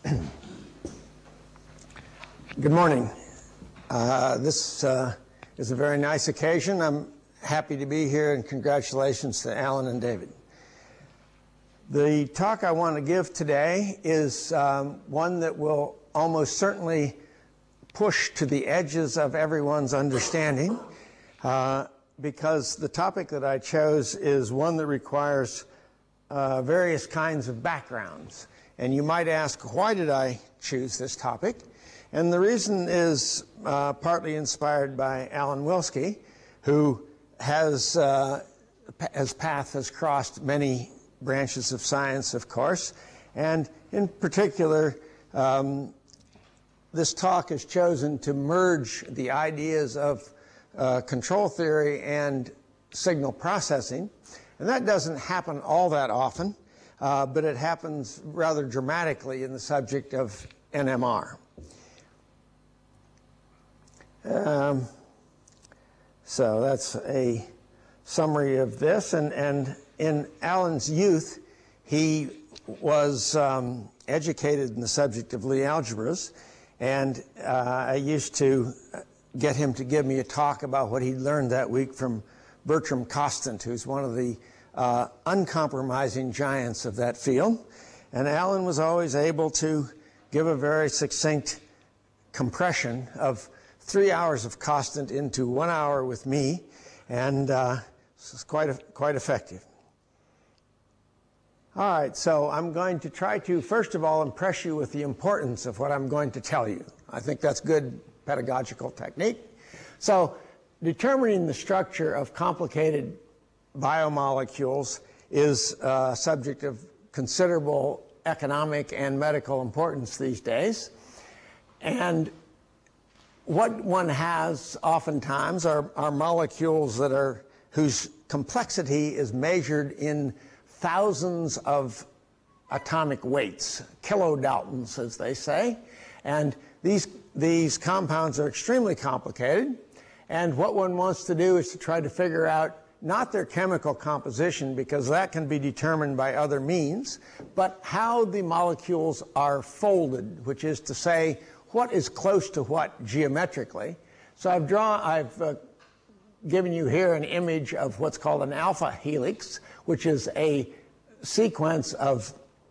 Good morning. This is a very nice occasion. I'm happy to be here, and congratulations to Alan and David. The talk I want to give today is one that will almost certainly push to the edges of everyone's understanding because the topic that I chose is one that requires various kinds of backgrounds. And you might ask, why did I choose this topic? And the reason is partly inspired by Alan Wilsky, who his path has crossed many branches of science, of course. And in particular, this talk has chosen to merge the ideas of control theory and signal processing. And that doesn't happen all that often, but it happens rather dramatically in the subject of NMR. So that's a summary of this. And in Alan's youth, he was educated in the subject of Lie algebras. And I used to get him to give me a talk about what he'd learned that week from Bertram Kostant, who's one of the uncompromising giants of that field. And Alan was always able to give a very succinct compression of 3 hours of Kostant into 1 hour with me, and this is quite effective. All right, so I'm going to try to, first of all, impress you with the importance of what I'm going to tell you. I think that's good pedagogical technique. So determining the structure of complicated biomolecules is a subject of considerable economic and medical importance these days. And what one has oftentimes are molecules that whose complexity is measured in thousands of atomic weights, kilodaltons, as they say. And these compounds are extremely complicated. And what one wants to do is to try to figure out not their chemical composition, because that can be determined by other means, but how the molecules are folded, which is to say, what is close to what geometrically. So I've given you here an image of what's called an alpha helix, which is a sequence of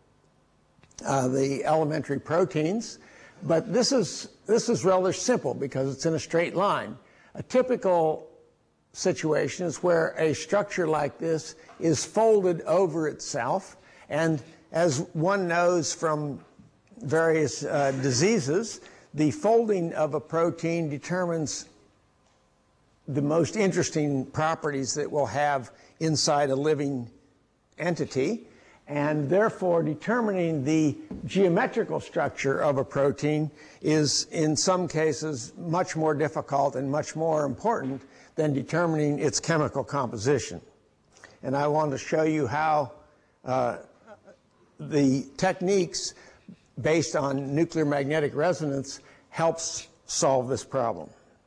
the elementary proteins. But this is rather simple because it's in a straight line. A typical situation is where a structure like this is folded over itself. And as one knows from various diseases, the folding of a protein determines the most interesting properties that it will have inside a living entity. And therefore, determining the geometrical structure of a protein is, in some cases, much more difficult and much more important than determining its chemical composition. And I want to show you how the techniques based on nuclear magnetic resonance helps solve this problem.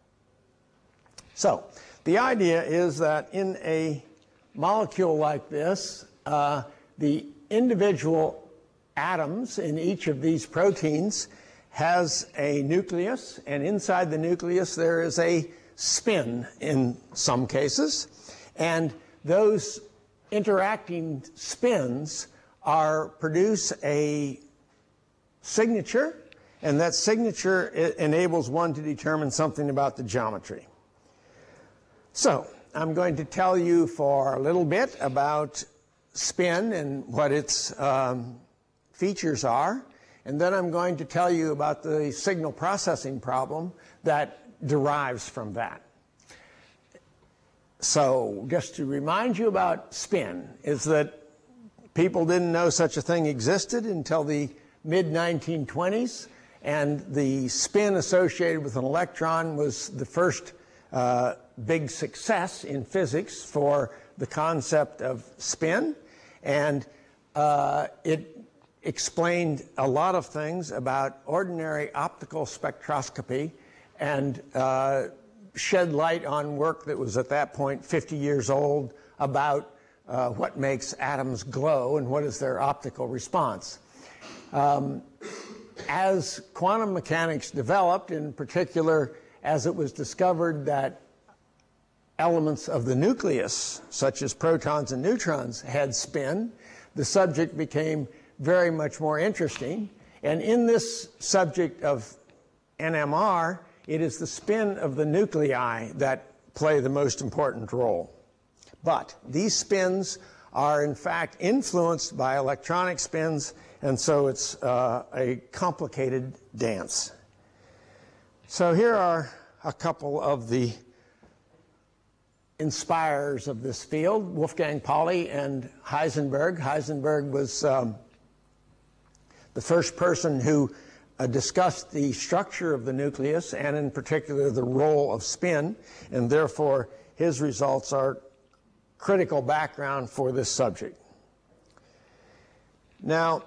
So the idea is that in a molecule like this, the individual atoms in each of these proteins has a nucleus, and inside the nucleus there is a spin in some cases, and those interacting spins produce a signature, and that signature enables one to determine something about the geometry. So I'm going to tell you for a little bit about spin and what its features are, and then I'm going to tell you about the signal processing problem that derives from that. So just to remind you about spin is that people didn't know such a thing existed until the mid-1920s, and the spin associated with an electron was the first big success in physics for the concept of spin, and it explained a lot of things about ordinary optical spectroscopy and shed light on work that was at that point 50 years old about what makes atoms glow and what is their optical response. as quantum mechanics developed, in particular as it was discovered that elements of the nucleus, such as protons and neutrons, had spin, the subject became very much more interesting. And in this subject of NMR, it is the spin of the nuclei that play the most important role. But these spins are in fact influenced by electronic spins, and so it's a complicated dance. So here are a couple of the inspirers of this field, Wolfgang Pauli and Heisenberg. Heisenberg was the first person who discussed the structure of the nucleus and in particular the role of spin, and therefore his results are critical background for this subject. Now,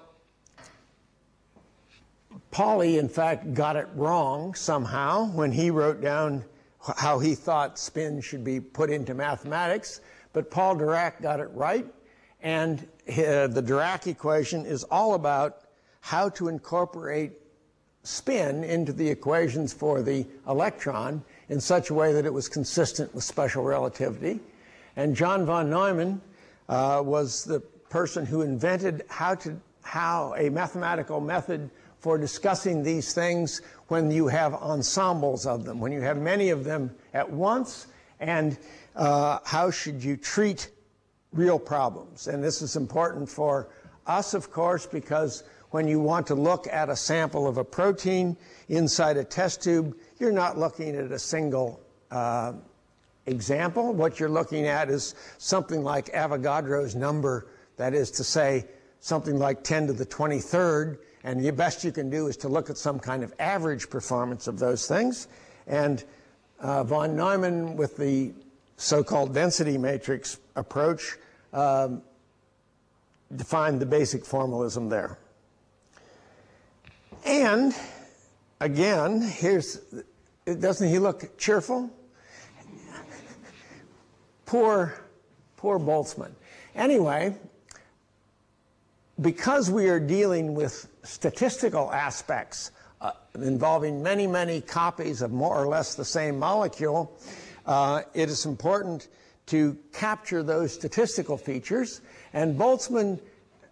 Pauli, in fact, got it wrong somehow when he wrote down how he thought spin should be put into mathematics, but Paul Dirac got it right, and the Dirac equation is all about how to incorporate spin into the equations for the electron in such a way that it was consistent with special relativity. And John von Neumann was the person who invented how a mathematical method for discussing these things when you have ensembles of them, when you have many of them at once, and how should you treat real problems. And this is important for us, of course, because when you want to look at a sample of a protein inside a test tube, you're not looking at a single example. What you're looking at is something like Avogadro's number, that is to say, something like 10 to the 23rd, and the best you can do is to look at some kind of average performance of those things. And von Neumann, with the so-called density matrix approach, defined the basic formalism there. And again, doesn't he look cheerful? Poor Boltzmann. Anyway, because we are dealing with statistical aspects involving many, many copies of more or less the same molecule, it is important to capture those statistical features. And Boltzmann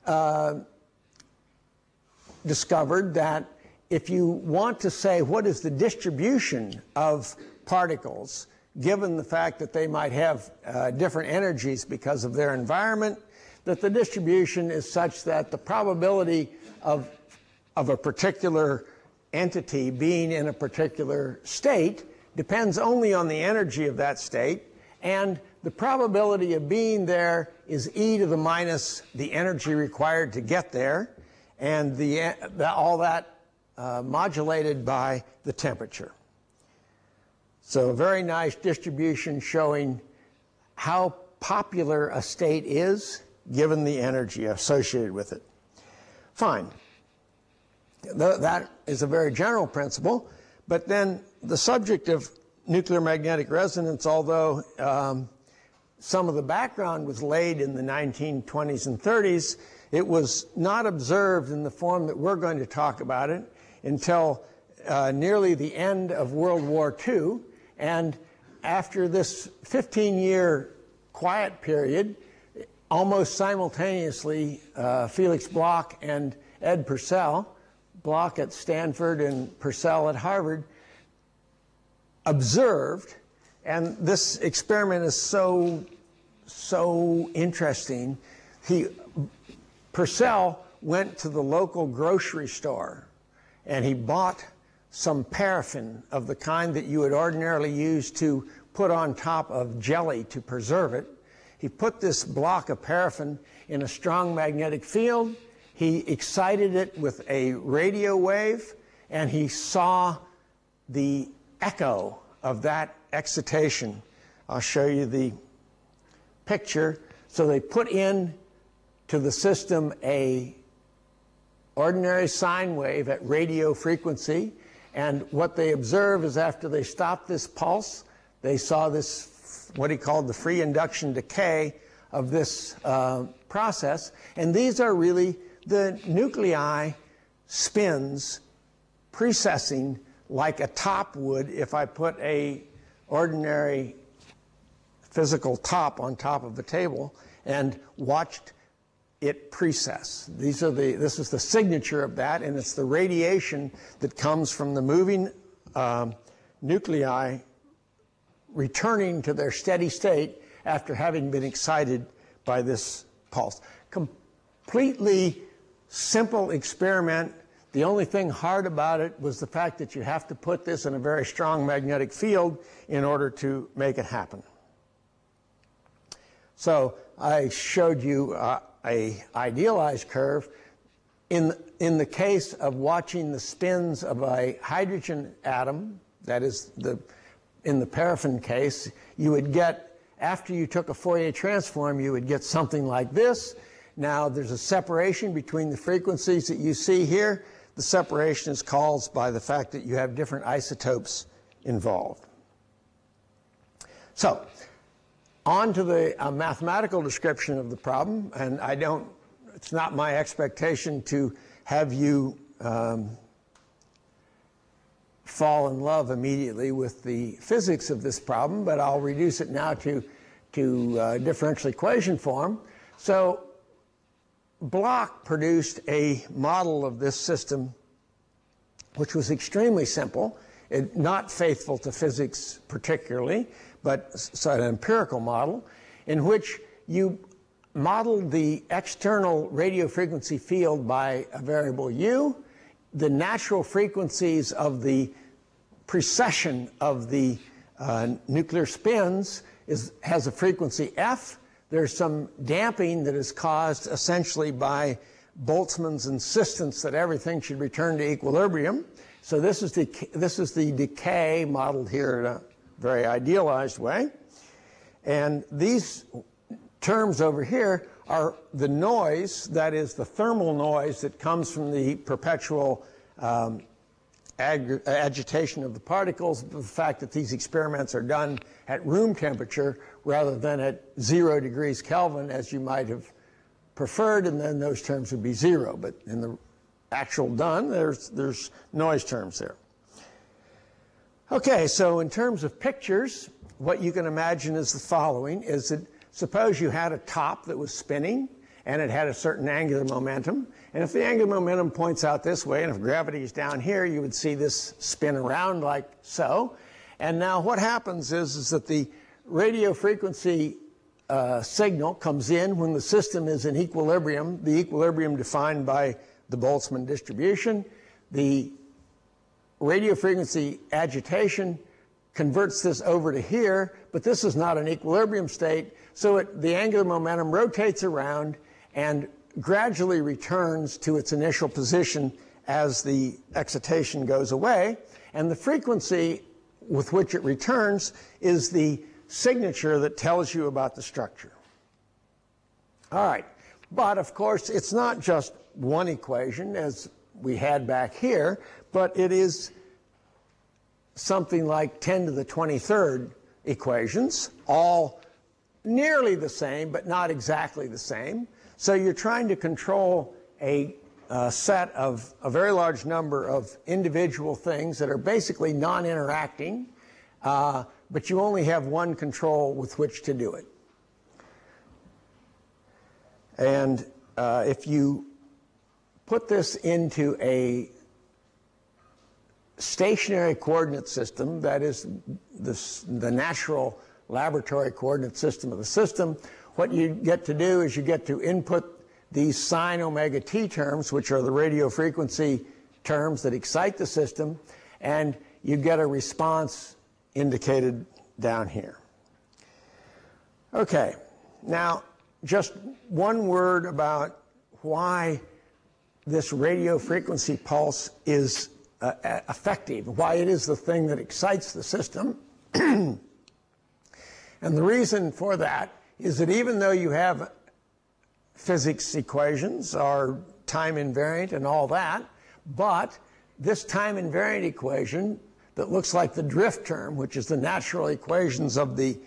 discovered that if you want to say what is the distribution of particles, given the fact that they might have different energies because of their environment, that the distribution is such that the probability of a particular entity being in a particular state depends only on the energy of that state, and the probability of being there is e to the minus the energy required to get there, and all that modulated by the temperature. So a very nice distribution showing how popular a state is given the energy associated with it. Fine. That is a very general principle, but then the subject of nuclear magnetic resonance, although some of the background was laid in the 1920s and 30s, it was not observed in the form that we're going to talk about it until nearly the end of World War II. And after this 15-year quiet period, almost simultaneously, Felix Bloch and Ed Purcell, Bloch at Stanford and Purcell at Harvard, observed, and this experiment is so interesting. Purcell went to the local grocery store and he bought some paraffin of the kind that you would ordinarily use to put on top of jelly to preserve it. He put this block of paraffin in a strong magnetic field. He excited it with a radio wave, and he saw the echo of that excitation. I'll show you the picture. So they put in to the system a ordinary sine wave at radio frequency, and what they observed is after they stopped this pulse, they saw this, what he called the free induction decay of this process, and these are really the nuclei spins precessing like a top would if I put a ordinary physical top on top of the table and watched it precess. This is the signature of that, and it's the radiation that comes from the moving nuclei returning to their steady state after having been excited by this pulse. Completely simple experiment. The only thing hard about it was the fact that you have to put this in a very strong magnetic field in order to make it happen. So I showed you a idealized curve. In the case of watching the spins of a hydrogen atom, that is in the paraffin case, you would get, after you took a Fourier transform, you would get something like this. Now there's a separation between the frequencies that you see here. The separation is caused by the fact that you have different isotopes involved. So, on to the mathematical description of the problem, and it's not my expectation to have you fall in love immediately with the physics of this problem, but I'll reduce it now to differential equation form. So Bloch produced a model of this system which was extremely simple, not faithful to physics particularly, but an empirical model in which you modeled the external radio frequency field by a variable u, the natural frequencies of the precession of the nuclear spins has a frequency f. There's some damping that is caused essentially by Boltzmann's insistence that everything should return to equilibrium. So this is the decay modeled here in a very idealized way. And these terms over here are the noise, that is the thermal noise that comes from the perpetual agitation of the particles, the fact that these experiments are done at room temperature rather than at 0 degrees Kelvin, as you might have preferred, and then those terms would be 0. But in the actual done, there's noise terms there. Okay, so in terms of pictures, what you can imagine is the following, is that suppose you had a top that was spinning and it had a certain angular momentum, and if the angular momentum points out this way, and if gravity is down here, you would see this spin around like so. And now what happens is that the radio frequency signal comes in when the system is in equilibrium, the equilibrium defined by the Boltzmann distribution. The radio frequency agitation converts this over to here, but this is not an equilibrium state, so the angular momentum rotates around and gradually returns to its initial position as the excitation goes away, and the frequency with which it returns is the signature that tells you about the structure. All right, but of course it's not just one equation as we had back here, but it is something like 10 to the 23rd equations, all nearly the same, but not exactly the same. So you're trying to control a set of a very large number of individual things that are basically non-interacting, but you only have one control with which to do it. And if you put this into a stationary coordinate system, that is the natural laboratory coordinate system of the system, what you get to do is you get to input these sine omega t terms, which are the radio frequency terms that excite the system, and you get a response indicated down here. Okay, now just one word about why this radio frequency pulse is effective, why it is the thing that excites the system. And the reason for that is that even though you have physics equations or time invariant and all that, but this time invariant equation that looks like the drift term, which is the natural equations of the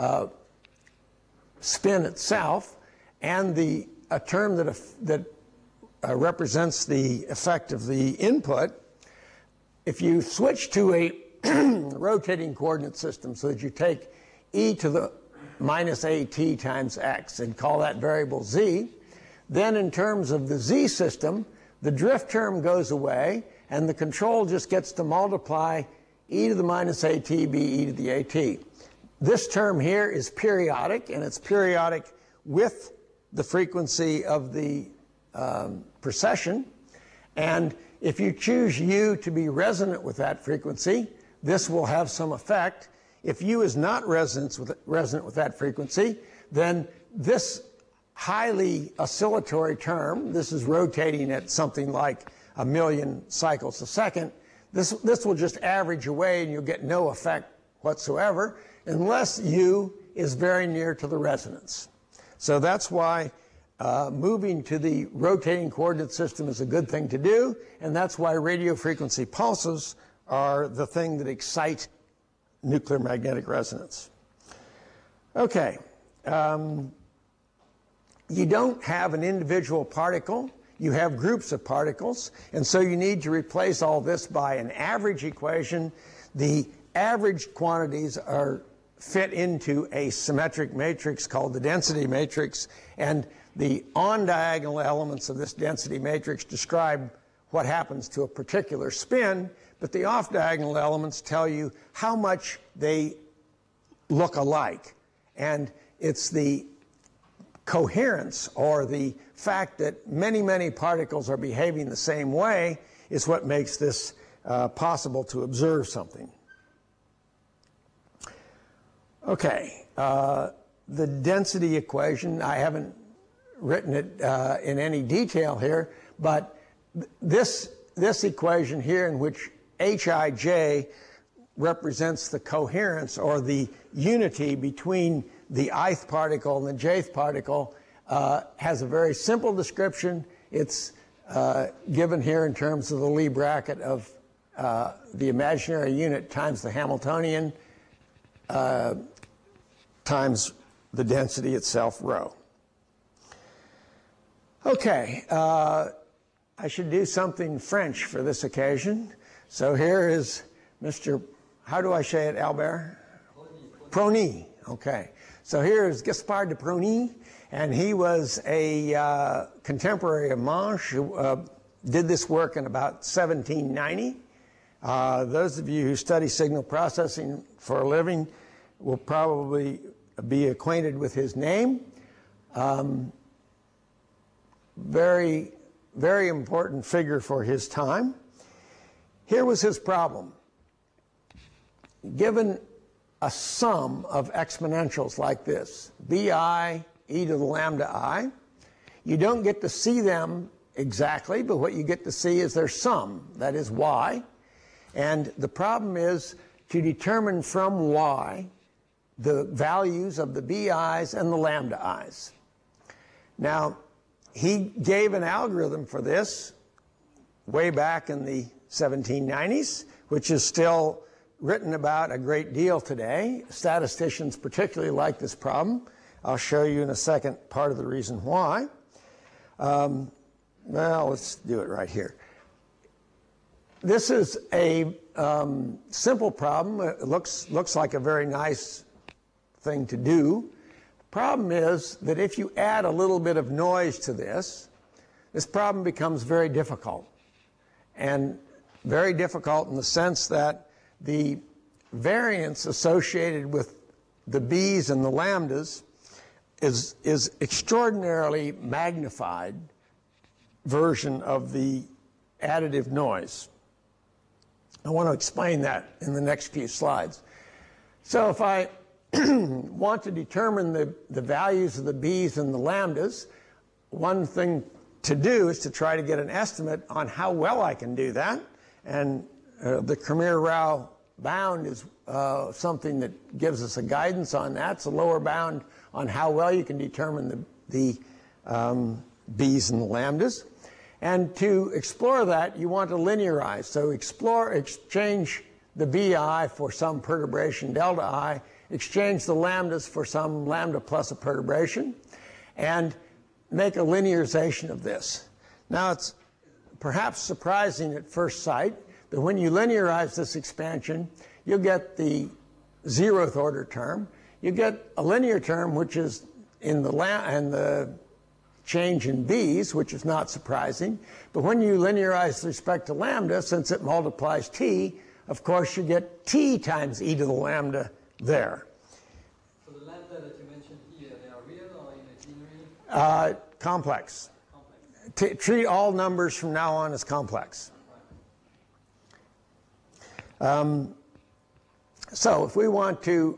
spin itself, and a term that represents the effect of the input, if you switch to a rotating coordinate system so that you take e to the minus at times x and call that variable z, then in terms of the z system, the drift term goes away and the control just gets to multiply e to the minus at be e to the at. This term here is periodic, and it's periodic with the frequency of the precession. And if you choose u to be resonant with that frequency, this will have some effect. If u is not resonant with that frequency, then this highly oscillatory term, this is rotating at something like 1,000,000 cycles a second, this will just average away and you'll get no effect whatsoever unless u is very near to the resonance. So that's why moving to the rotating coordinate system is a good thing to do, and that's why radio frequency pulses are the thing that excite nuclear magnetic resonance. Okay. You don't have an individual particle, you have groups of particles, and so you need to replace all this by an average equation. The average quantities are fit into a symmetric matrix called the density matrix, and the on-diagonal elements of this density matrix describe what happens to a particular spin, but the off-diagonal elements tell you how much they look alike. And it's the coherence, or the fact that many, many particles are behaving the same way, is what makes this possible to observe something. Okay, the density equation, I haven't written it in any detail here, but this equation here, in which Hij represents the coherence or the unity between the ith particle and the jth particle, has a very simple description. It's given here in terms of the Lie bracket of the imaginary unit times the Hamiltonian times the density itself, rho. Okay, I should do something French for this occasion. So here is Mr. How do I say it, Albert? Prony. Okay. So here is Gaspard de Prony, and he was a contemporary of Monge who did this work in about 1790. Those of you who study signal processing for a living will probably be acquainted with his name. Very, very important figure for his time. Here was his problem. Given a sum of exponentials like this, bi e to the lambda I, you don't get to see them exactly, but what you get to see is their sum, that is y. And the problem is to determine from y the values of the bi's and the lambda i's. Now, he gave an algorithm for this way back in the 1790s, which is still written about a great deal today. Statisticians particularly like this problem. I'll show you in a second part of the reason why. Well, let's do it right here. This is a simple problem. It looks like a very nice thing to do. Problem is that if you add a little bit of noise to this problem becomes very difficult. And very difficult in the sense that the variance associated with the b's and the lambdas is extraordinarily magnified version of the additive noise. I want to explain that in the next few slides. So if I want to determine the values of the b's and the lambdas, one thing to do is to try to get an estimate on how well I can do that. And the Cremier-Rao bound is something that gives us a guidance on that. It's a lower bound on how well you can determine the b's and the lambdas. And to explore that, you want to linearize. So exchange the bi for some perturbation delta I, exchange the lambdas for some lambda plus a perturbation, and make a linearization of this. Now, it's perhaps surprising at first sight that when you linearize this expansion, you'll get the 0th order term. You get a linear term, which is in the change in b's, which is not surprising. But when you linearize with respect to lambda, since it multiplies t, of course you get t times e to the lambda there. So the lambda that you mentioned here, they are real or imaginary? Complex. Treat all numbers from now on as complex. So if we want to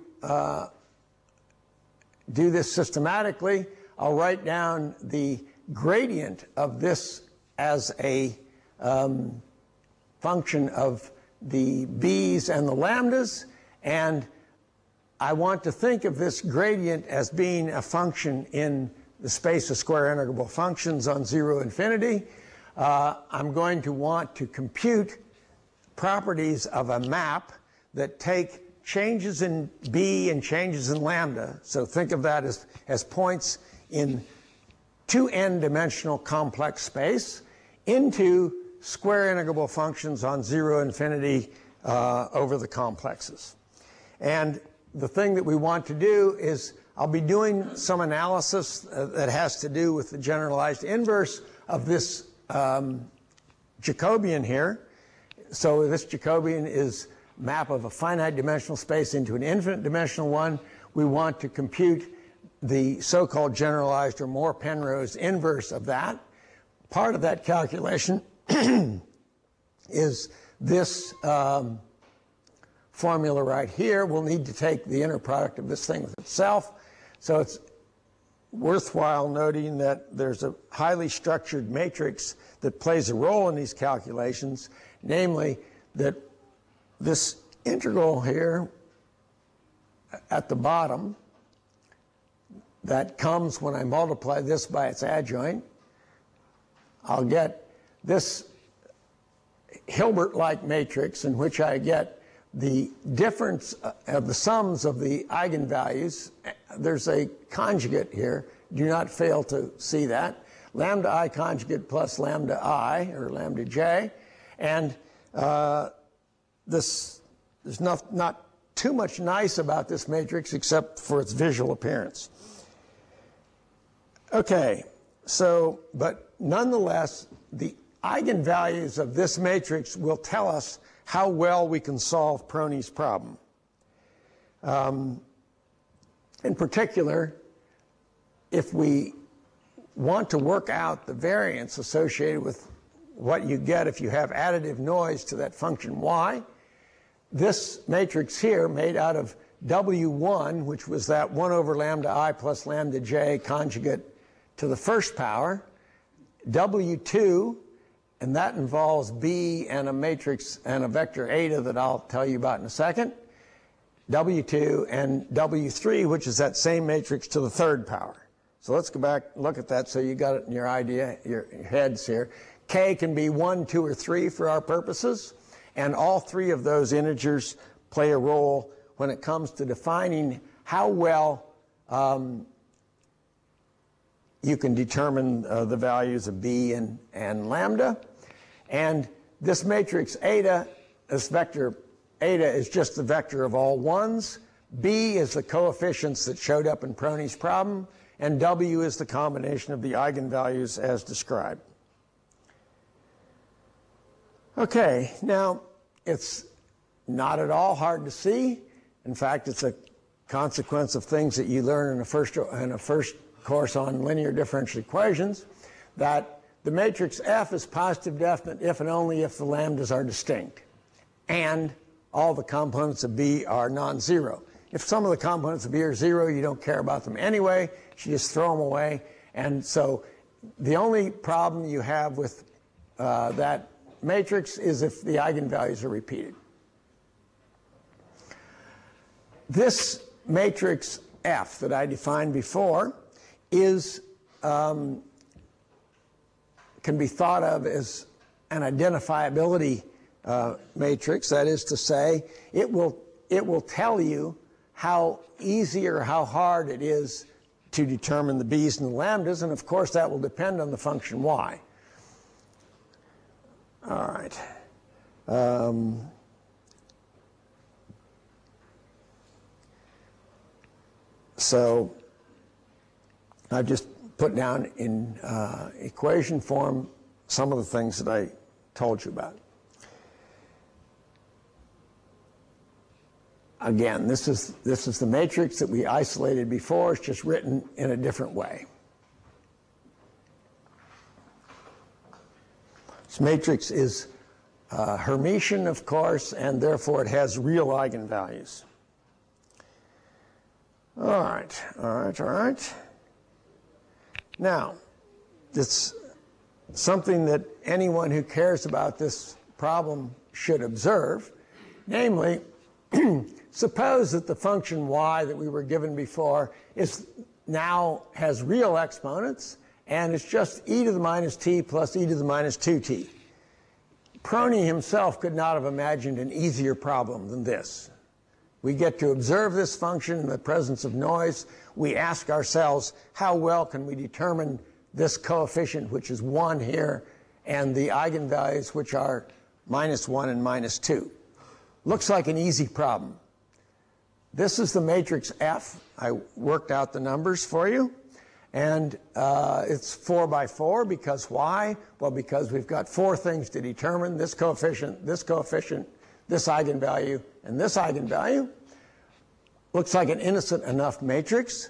do this systematically, I'll write down the gradient of this as a function of the b's and the lambdas, and I want to think of this gradient as being a function in the space of square integrable functions on 0 infinity. I'm going to want to compute properties of a map that take changes in b and changes in lambda. So think of that as points in 2n-dimensional complex space into square integrable functions on 0 infinity over the complexes. And the thing that we want to do is I'll be doing some analysis that has to do with the generalized inverse of this Jacobian here. So this Jacobian is map of a finite dimensional space into an infinite dimensional one. We want to compute the so-called generalized or Moore-Penrose inverse of that. Part of that calculation is this formula right here. We'll need to take the inner product of this thing with itself. So it's worthwhile noting that there's a highly structured matrix that plays a role in these calculations, namely that this integral here at the bottom that comes when I multiply this by its adjoint, I'll get this Hilbert-like matrix in which I get the difference of the sums of the eigenvalues. There's a conjugate here. Do not fail to see that. Lambda I conjugate plus lambda I, or lambda j. And there's not too much nice about this matrix except for its visual appearance. Okay, so, but nonetheless, the eigenvalues of this matrix will tell us how well we can solve Prony's problem. In particular, if we want to work out the variance associated with what you get if you have additive noise to that function y, this matrix here made out of W1, which was that 1 over lambda I plus lambda j conjugate to the first power, W2, and that involves B and a matrix and a vector eta that I'll tell you about in a second, W2, and W3, which is that same matrix to the third power. So let's go back and look at that so you got it in your idea, your heads here. K can be 1, 2, or 3 for our purposes, and all three of those integers play a role when it comes to defining how well you can determine the values of B and lambda. And this matrix eta, this vector eta is just the vector of all ones. B is the coefficients that showed up in Prony's problem, and W is the combination of the eigenvalues as described. Okay, now it's not at all hard to see. In fact, it's a consequence of things that you learn in a first course on linear differential equations, that the matrix F is positive definite if and only if the lambdas are distinct and all the components of B are non-zero. If some of the components of B are 0, you don't care about them anyway. You just throw them away. And so the only problem you have with that matrix is if the eigenvalues are repeated. This matrix F that I defined before is can be thought of as an identifiability matrix. That is to say, it will tell you how easy or how hard it is to determine the b's and the lambdas, and of course that will depend on the function y. All right. So I've just put down in equation form some of the things that I told you about. Again, this is the matrix that we isolated before. It's just written in a different way. This matrix is Hermitian, of course, and therefore it has real eigenvalues. All right. Now, it's something that anyone who cares about this problem should observe, namely, suppose that the function y that we were given before now has real exponents, and it's just e to the minus t plus e to the minus 2t. Prony himself could not have imagined an easier problem than this. We get to observe this function in the presence of noise. We ask ourselves, how well can we determine this coefficient, which is 1 here, and the eigenvalues, which are minus 1 and minus 2. Looks like an easy problem. This is the matrix F. I worked out the numbers for you. And it's 4 by 4 because why? Well, because we've got 4 things to determine: this coefficient, this eigenvalue, and this eigenvalue. Looks like an innocent enough matrix.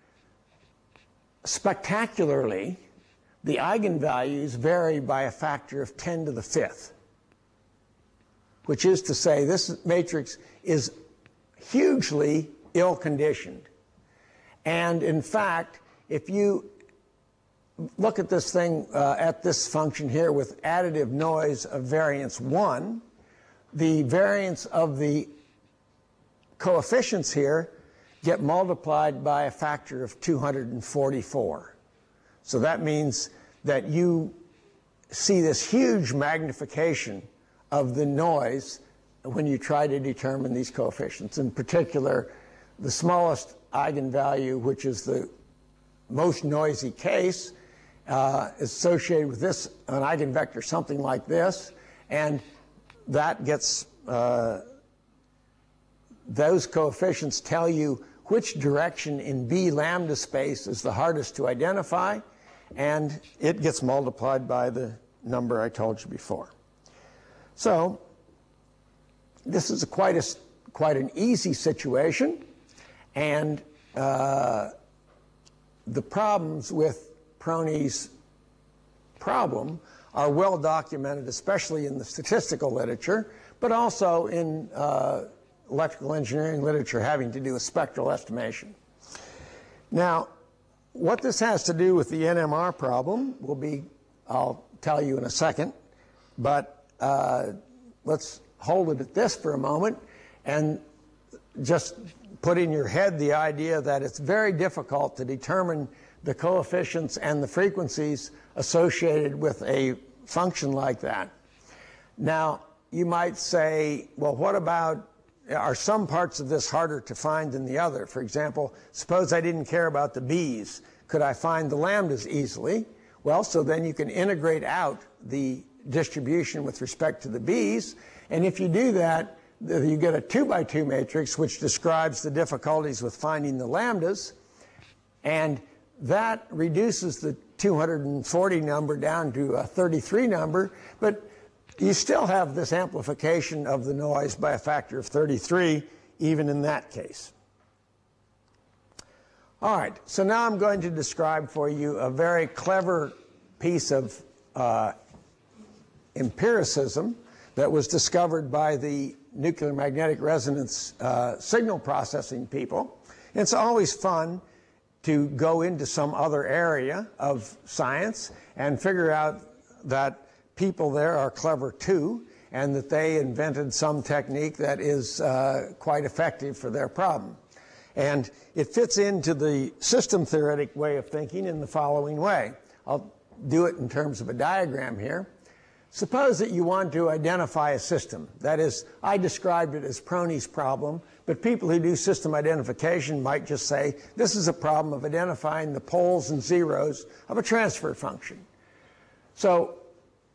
Spectacularly, the eigenvalues vary by a factor of 10 to the 5th, which is to say this matrix is hugely ill-conditioned. And in fact, if you look at this thing, at this function here with additive noise of variance 1, the variance of the coefficients here get multiplied by a factor of 244. So that means that you see this huge magnification of the noise when you try to determine these coefficients. In particular, the smallest eigenvalue, which is the most noisy case, is associated with this, an eigenvector something like this, and that gets, those coefficients tell you which direction in B lambda space is the hardest to identify, and it gets multiplied by the number I told you before. So this is quite an easy situation, and the problems with Prony's problem are well documented, especially in the statistical literature, but also in electrical engineering literature having to do with spectral estimation. Now, what this has to do with the NMR problem I'll tell you in a second, but let's hold it at this for a moment and just put in your head the idea that it's very difficult to determine the coefficients and the frequencies associated with a function like that. Now, you might say, well, what about, are some parts of this harder to find than the other? For example, suppose I didn't care about the b's. Could I find the lambdas easily? Well, so then you can integrate out the distribution with respect to the b's, and if you do that, you get a 2 by 2 matrix which describes the difficulties with finding the lambdas, and that reduces the 240 number down to a 33 number, but you still have this amplification of the noise by a factor of 33 even in that case. All right, so now I'm going to describe for you a very clever piece of empiricism that was discovered by the nuclear magnetic resonance signal processing people. It's always fun to go into some other area of science and figure out that people there are clever too, and that they invented some technique that is quite effective for their problem. And it fits into the system theoretic way of thinking in the following way. I'll do it in terms of a diagram here. Suppose that you want to identify a system. That is, I described it as Prony's problem, but people who do system identification might just say, this is a problem of identifying the poles and zeros of a transfer function. So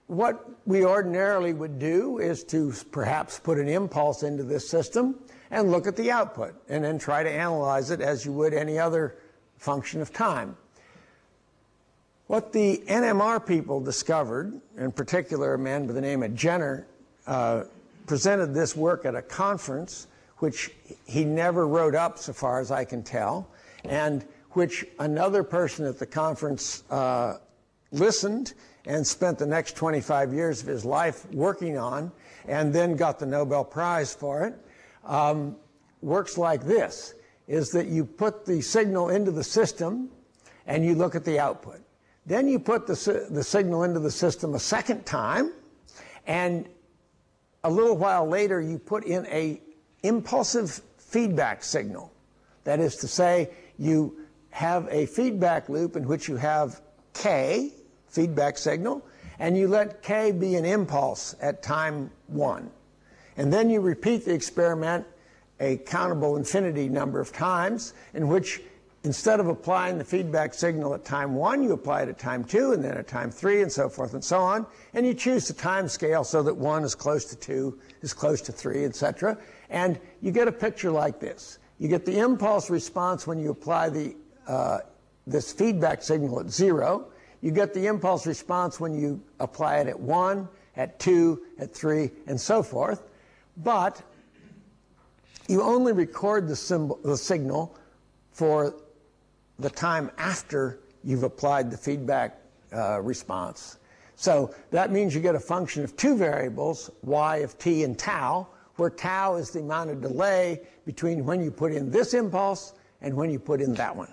what we ordinarily would do is to perhaps put an impulse into this system and look at the output, and then try to analyze it as you would any other function of time. What the NMR people discovered, in particular a man by the name of Jenner, presented this work at a conference, which he never wrote up so far as I can tell, and which another person at the conference listened and spent the next 25 years of his life working on, and then got the Nobel Prize for it. Works like this, is that you put the signal into the system and you look at the output. Then you put the signal into the system a second time, and a little while later you put in a impulsive feedback signal. That is to say, you have a feedback loop in which you have K, feedback signal, and you let K be an impulse at time 1. And then you repeat the experiment a countable infinity number of times, in which instead of applying the feedback signal at time 1, you apply it at time 2, and then at time 3, and so forth and so on. And you choose the time scale so that 1 is close to 2, is close to 3, etc. And you get a picture like this. You get the impulse response when you apply this feedback signal at 0. You get the impulse response when you apply it at 1, at 2, at 3, and so forth. But you only record the signal for the time after you've applied the feedback response. So that means you get a function of two variables, y of t and tau, where tau is the amount of delay between when you put in this impulse and when you put in that one.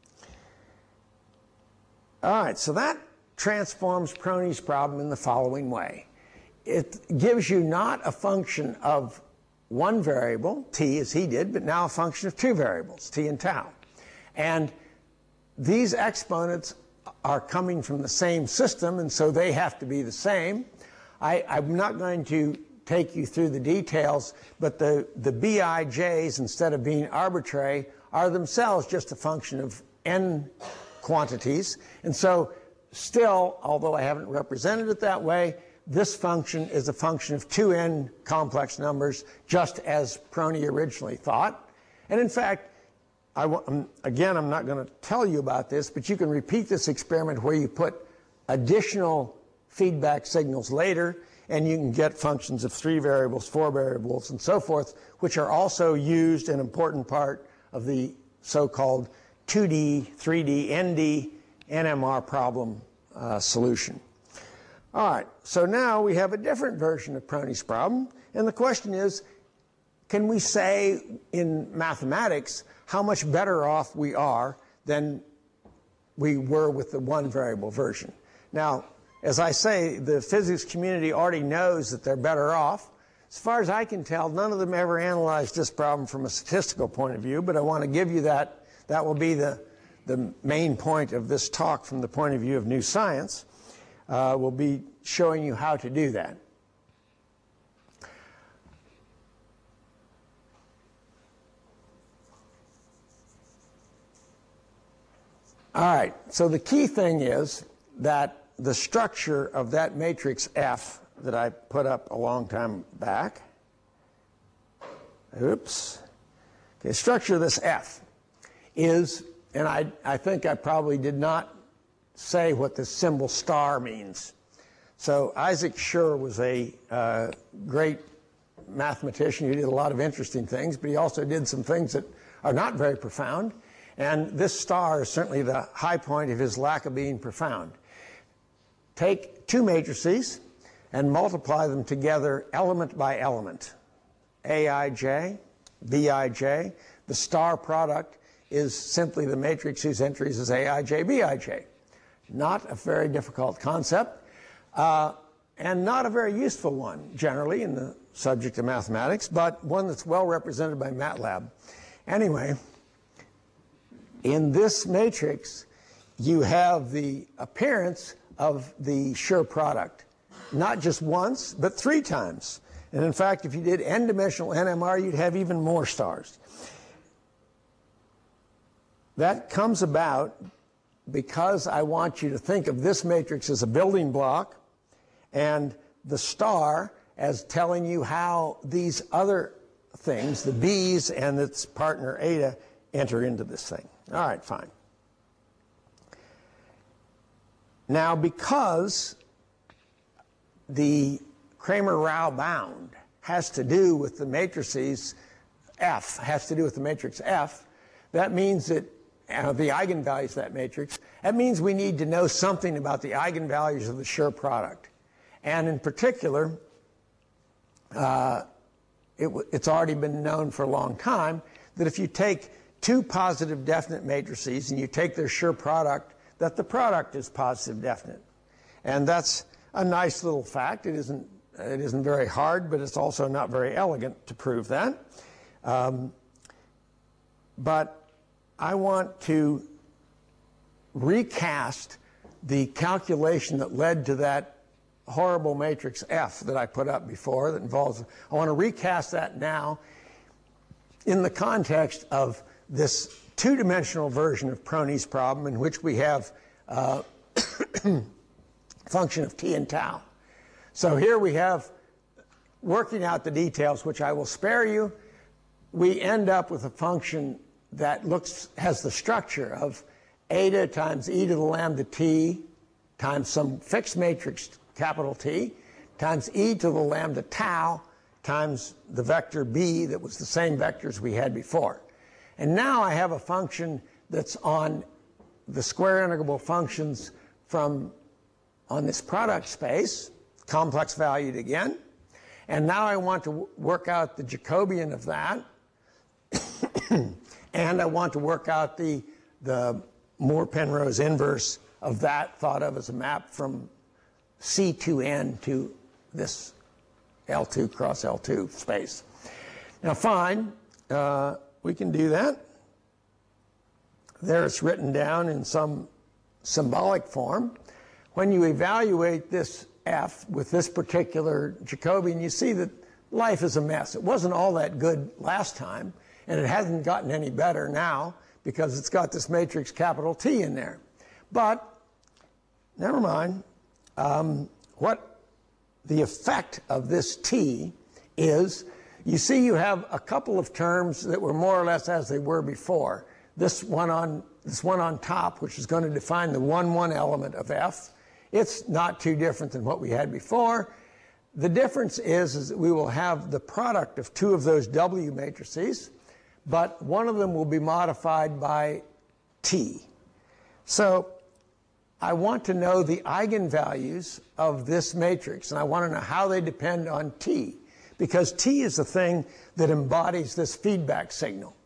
All right, so that transforms Prony's problem in the following way. It gives you not a function of one variable, t, as he did, but now a function of two variables, t and tau. And these exponents are coming from the same system, and so they have to be the same. I'm not going to take you through the details, but the bij's, instead of being arbitrary, are themselves just a function of n quantities. And so still, although I haven't represented it that way, this function is a function of 2n complex numbers, just as Prony originally thought. And in fact, again, I'm not going to tell you about this, but you can repeat this experiment where you put additional feedback signals later, and you can get functions of 3 variables, 4 variables, and so forth, which are also used, an important part of the so-called 2D, 3D, ND, NMR problem solution. All right, so now we have a different version of Prony's problem, and the question is, can we say in mathematics how much better off we are than we were with the one variable version? Now, as I say, the physics community already knows that they're better off. As far as I can tell, none of them ever analyzed this problem from a statistical point of view, but I want to give you that. That will be the main point of this talk from the point of view of new science. We'll be showing you how to do that. All right, so the key thing is that the structure of that matrix F that I put up a long time back, okay, structure of this F is, and I think I probably did not say what the symbol star means. So Isaac Schur was a great mathematician. He did a lot of interesting things, but he also did some things that are not very profound. And this star is certainly the high point of his lack of being profound. Take two matrices and multiply them together element by element. Aij, Bij. The star product is simply the matrix whose entries is Aij, Bij. Not a very difficult concept, and not a very useful one generally in the subject of mathematics, but one that's well represented by MATLAB. Anyway, in this matrix, you have the appearance of the Schur product, not just once, but 3 times. And in fact, if you did n-dimensional NMR, you'd have even more stars. That comes about because I want you to think of this matrix as a building block, and the star as telling you how these other things, the B's and its partner eta, enter into this thing. All right, fine. Now, because the Cramer-Rao bound has to do with the matrices F, has to do with the matrix F, that means that the eigenvalues of that matrix, that means we need to know something about the eigenvalues of the Schur product. And in particular, it's already been known for a long time that if you take two positive definite matrices and you take their Schur product, that the product is positive definite. And that's a nice little fact. It isn't very hard, but it's also not very elegant to prove that. But I want to recast the calculation that led to that horrible matrix F that I put up before that involves, I want to recast that now in the context of this two-dimensional version of Prony's problem in which we have a function of t and tau. So here we have, working out the details, which I will spare you, we end up with a function that has the structure of eta times e to the lambda t times some fixed matrix capital T times e to the lambda tau times the vector b that was the same vectors we had before. And now I have a function that's on the square integrable functions on this product space, complex valued again. And now I want to work out the Jacobian of that. And I want to work out the Moore-Penrose inverse of that, thought of as a map from C2n to this L2 cross L2 space. Now fine, we can do that. There it's written down in some symbolic form. When you evaluate this F with this particular Jacobian, you see that life is a mess. It wasn't all that good last time, and it hasn't gotten any better now because it's got this matrix capital T in there. But never mind. What the effect of this T is, you see you have a couple of terms that were more or less as they were before. This one on top, which is going to define the 1,1 element of F, it's not too different than what we had before. The difference is that we will have the product of two of those W matrices, but one of them will be modified by T. So I want to know the eigenvalues of this matrix, and I want to know how they depend on T, because T is the thing that embodies this feedback signal.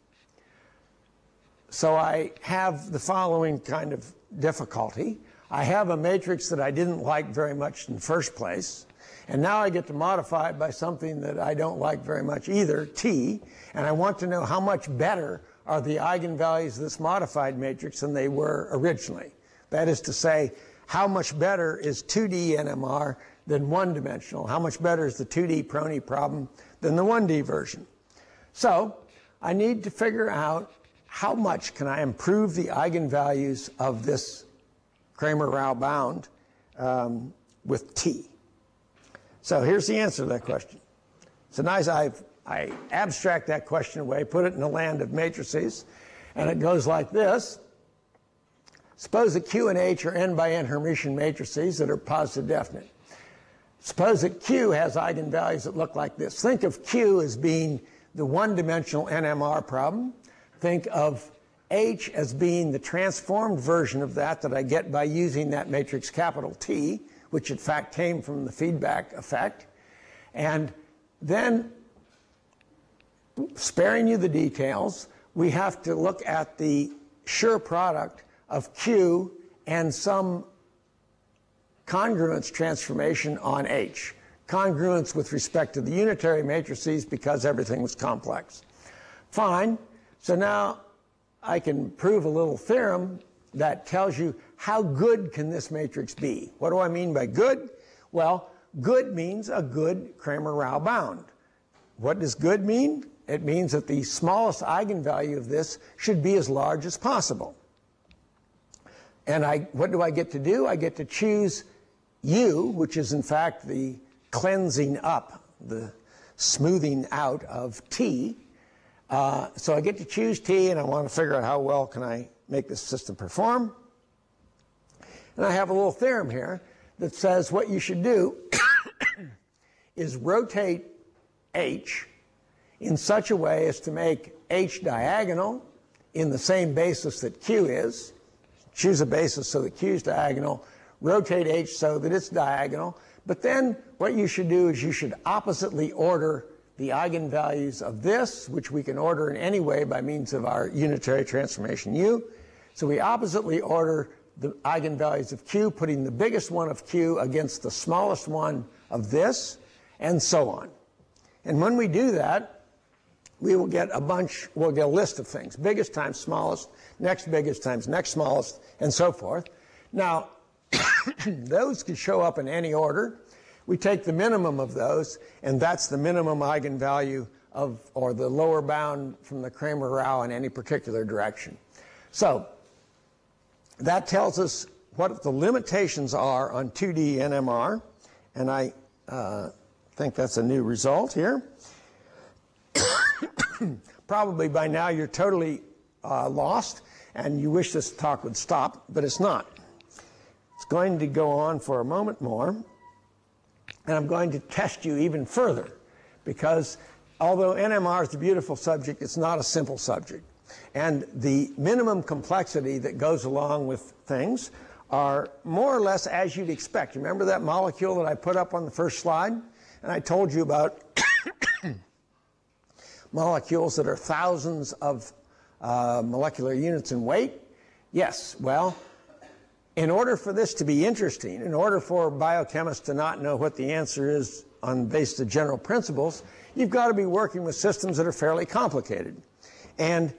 So I have the following kind of difficulty. I have a matrix that I didn't like very much in the first place, and now I get to modify it by something that I don't like very much either, T, and I want to know how much better are the eigenvalues of this modified matrix than they were originally. That is to say, how much better is 2D NMR than one-dimensional? How much better is the 2D Prony problem than the 1D version? So I need to figure out how much can I improve the eigenvalues of this Cramer-Rao bound with T. So here's the answer to that question. So nice, I abstract that question away, put it in the land of matrices, and it goes like this. Suppose that Q and H are n by n Hermitian matrices that are positive definite. Suppose that Q has eigenvalues that look like this. Think of Q as being the one-dimensional NMR problem. Think of H as being the transformed version of that I get by using that matrix capital T, which in fact came from the feedback effect. And then, sparing you the details, we have to look at the Schur product of Q and some congruence transformation on H. Congruence with respect to the unitary matrices because everything was complex. Fine. So now I can prove a little theorem that tells you how good can this matrix be. What do I mean by good? Well, good means a good Cramer-Rao bound. What does good mean? It means that the smallest eigenvalue of this should be as large as possible. And what do I get to do? I get to choose U, which is in fact the cleansing up, the smoothing out of T. So I get to choose T, and I want to figure out how well can I make this system perform. And I have a little theorem here that says what you should do is rotate H in such a way as to make H diagonal in the same basis that Q is. Choose a basis so that Q is diagonal. Rotate H so that it's diagonal. But then what you should do is you should oppositely order the eigenvalues of this, which we can order in any way by means of our unitary transformation U. So we oppositely order the eigenvalues of Q, putting the biggest one of Q against the smallest one of this, and so on. And when we do that, we will get we'll get a list of things. Biggest times smallest, next biggest times next smallest, and so forth. Now, those can show up in any order. We take the minimum of those, and that's the minimum eigenvalue of, or the lower bound from the Cramer-Rao in any particular direction. So that tells us what the limitations are on 2D NMR, and I think that's a new result here. Probably by now you're totally lost, and you wish this talk would stop, but it's not. It's going to go on for a moment more, and I'm going to test you even further, because although NMR is a beautiful subject, it's not a simple subject. And the minimum complexity that goes along with things are more or less as you'd expect. Remember that molecule that I put up on the first slide? And I told you about molecules that are thousands of molecular units in weight? Yes, well, in order for this to be interesting, in order for biochemists to not know what the answer is on based of general principles, you've got to be working with systems that are fairly complicated. And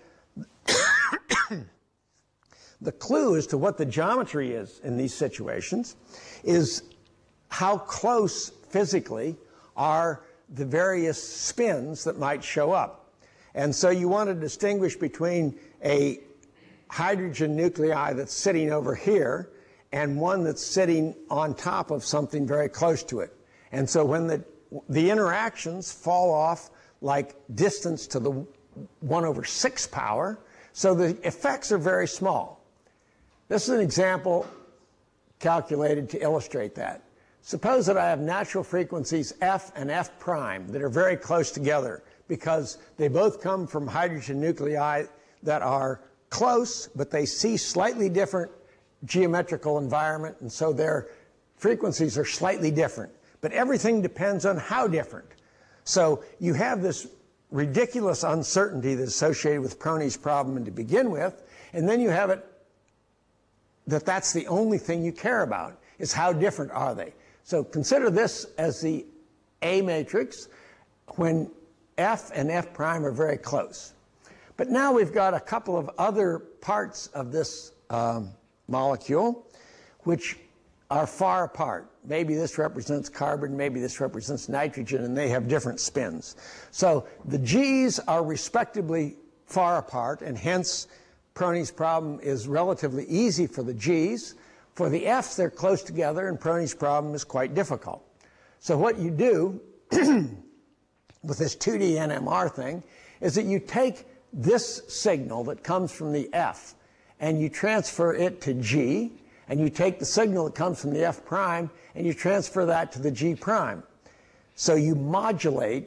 the clue as to what the geometry is in these situations is how close physically are the various spins that might show up. And so you want to distinguish between a hydrogen nuclei that's sitting over here and one that's sitting on top of something very close to it. And so when the interactions fall off like distance to the 1/6 power, so the effects are very small. This is an example calculated to illustrate that. Suppose that I have natural frequencies F and F prime that are very close together because they both come from hydrogen nuclei that are close, but they see slightly different geometrical environment, and so their frequencies are slightly different. But everything depends on how different. So you have this ridiculous uncertainty that's associated with Prony's problem to begin with, and then you have it that that's the only thing you care about, is how different are they. So consider this as the A matrix when F and F prime are very close. But now we've got a couple of other parts of this molecule which are far apart. Maybe this represents carbon, maybe this represents nitrogen, and they have different spins. So the G's are respectively far apart, and hence Prony's problem is relatively easy for the G's. For the F's, they're close together, and Prony's problem is quite difficult. So what you do with this 2D NMR thing is that you take this signal that comes from the F and you transfer it to G, and you take the signal that comes from the F prime and you transfer that to the G prime. So you modulate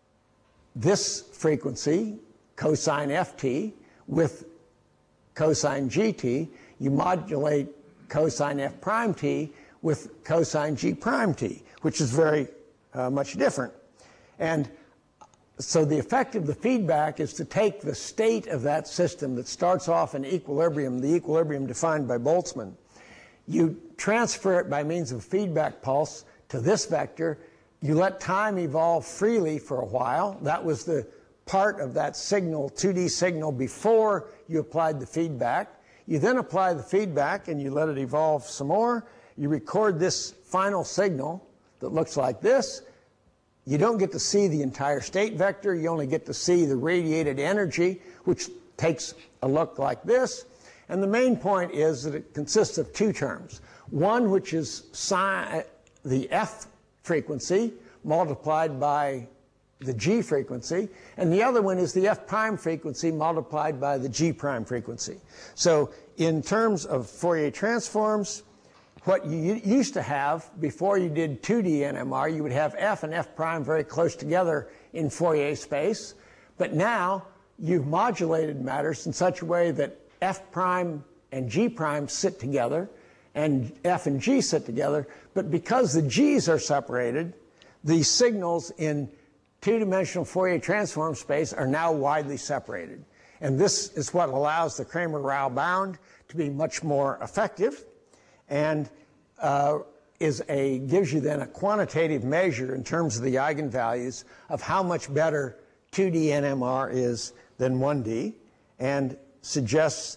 this frequency, cosine Ft, with cosine Gt. You modulate cosine F prime t with cosine G prime t, which is very much different. And so the effect of the feedback is to take the state of that system that starts off in equilibrium, the equilibrium defined by Boltzmann. You transfer it by means of a feedback pulse to this vector. You let time evolve freely for a while. That was the part of that signal, 2D signal, before you applied the feedback. You then apply the feedback and you let it evolve some more. You record this final signal that looks like this. You don't get to see the entire state vector. You only get to see the radiated energy, which takes a look like this. And the main point is that it consists of two terms. One which is the F frequency multiplied by the G frequency, and the other one is the F prime frequency multiplied by the G prime frequency. So in terms of Fourier transforms, what you used to have before you did 2D NMR, you would have F and F prime very close together in Fourier space, but now you've modulated matters in such a way that F prime and G prime sit together, and F and G sit together, but because the G's are separated, the signals in two-dimensional Fourier transform space are now widely separated. And this is what allows the Cramer-Rao bound to be much more effective, and gives you then a quantitative measure in terms of the eigenvalues of how much better 2D NMR is than 1D, and suggests,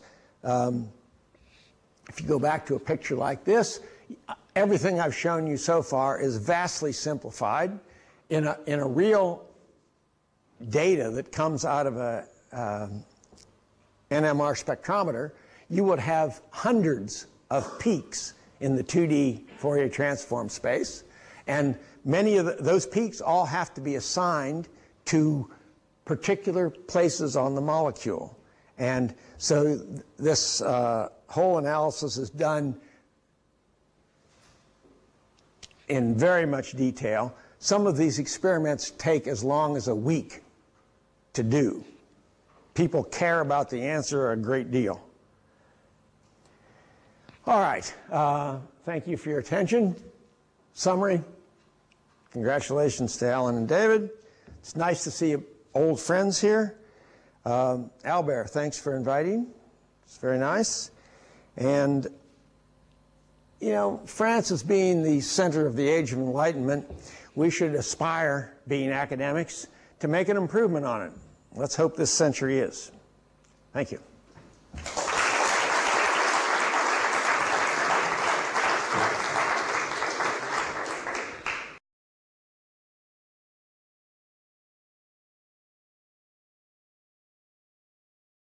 if you go back to a picture like this, everything I've shown you so far is vastly simplified. In a real data that comes out of a NMR spectrometer, you would have hundreds of peaks in the 2D Fourier transform space, and many of those peaks all have to be assigned to particular places on the molecule. And so this whole analysis is done in very much detail. Some of these experiments take as long as a week to do. People care about the answer a great deal. All right, thank you for your attention. Summary, congratulations to Alan and David. It's nice to see old friends here. Albert, thanks for inviting. It's very nice. And, you know, France as being the center of the Age of Enlightenment, we should aspire, being academics, to make an improvement on it. Let's hope this century is. Thank you.